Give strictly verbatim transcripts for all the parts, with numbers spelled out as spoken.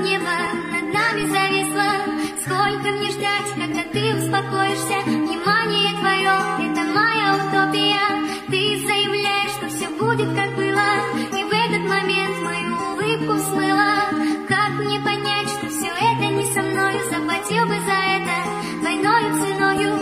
небо над нами зависло. Сколько мне ждать, когда ты успокоишься? Внимание твое, это моя утопия. Ты заявляешь, что все будет как было, и в этот момент мою улыбку смыла. Как мне понять, что все это не со мной? Заплатил бы за это двойной ценою.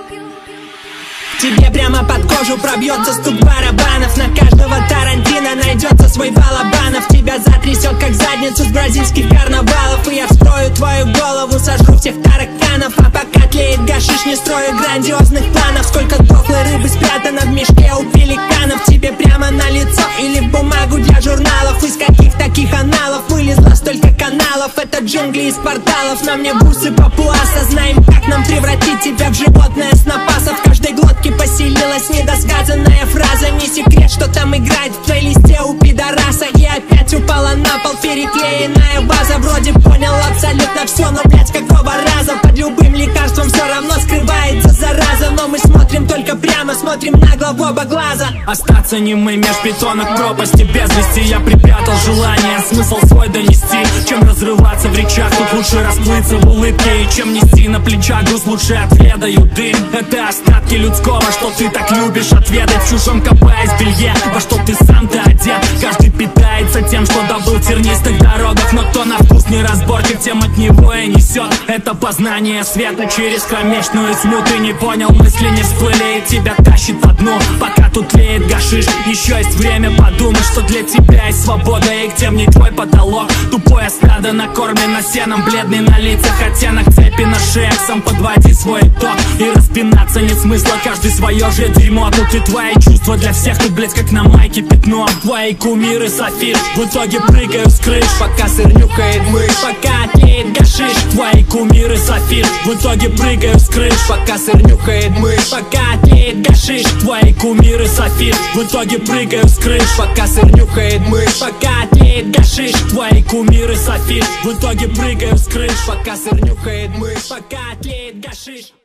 Тебе прямо под кожу пробьется стук барабанов. На каждого Тарантино найдется свой Балабанов. Тебя затрясет, как задницу с бразильских карнавалов. И я вскрою твою голову, сожру всех тараканов. А пока тлеет гашиш, не строю грандиозных планов. Сколько дохлой рыбы спрятано в мешке у пеликанов. Тебе прямо на лицо или в бумагу для журналов. Из каких таких аналов вылезло столько каналов? Это джунгли из порталов, на мне бусы папуаса. Знаем, как нам превратить тебя в животное с напасов. В каждой глотке поселилась недосказанная фраза. Не секрет, что там играет в плейлисте у пидораса. И опять упала на пол переклеенная база. Вроде понял абсолютно все, но, блять, какого раза? Под любым лекарством все равно скрывается зараза. Но мы смотрим только прямо, смотрим нагло в оба глаза. Остаться немым меж бетонок пропасти без вести. Я припрятал желание, смысл свой донести. Чем разрываться в речах, тут лучше расплыться в улыбке. И чем нести на плечах груз, лучше отведаю дым. Это остатки людского, что ты так любишь отведать. В чужом копаясь в белье, во что ты сам-то одет. Каждый питается тем, что добыл в тернистых дорогах. Но кто на вкус не разборчив, тем от него и несет. Это познание света через кромешную тьму. Ты не понял, мысли не всплыли, и тебя тащит по дну. Пока тут тлеет гашиш, еще есть время подумать, что для тебя есть свобода, и где в ней твой потолок. Тупое стадо накормлено сеном, бледный на лицах оттенок цепи на шеях. Сам подводи свой итог, и распинаться нет смысла, каждый свое же дерьмо. Тут и твои чувства для всех, тут, блять, как на майке пятно. Твои кумиры сафир, в итоге прыгаю с крыш. Пока сыр нюхает мышь, пока тлеет гашиш. Твои кумиры сафир, в итоге прыгаю с крыш. Пока сыр нюхает мышь, пока тлеет гашиш. Твои кумиры сафир, в итоге прыгаю с крыш. Пока сыр нюхает мышь, пока тлеет гашиш. Твои кумиры сафир, в итоге прыгаю с крыш. Пока сыр нюхает мышь, пока тлеет гашиш.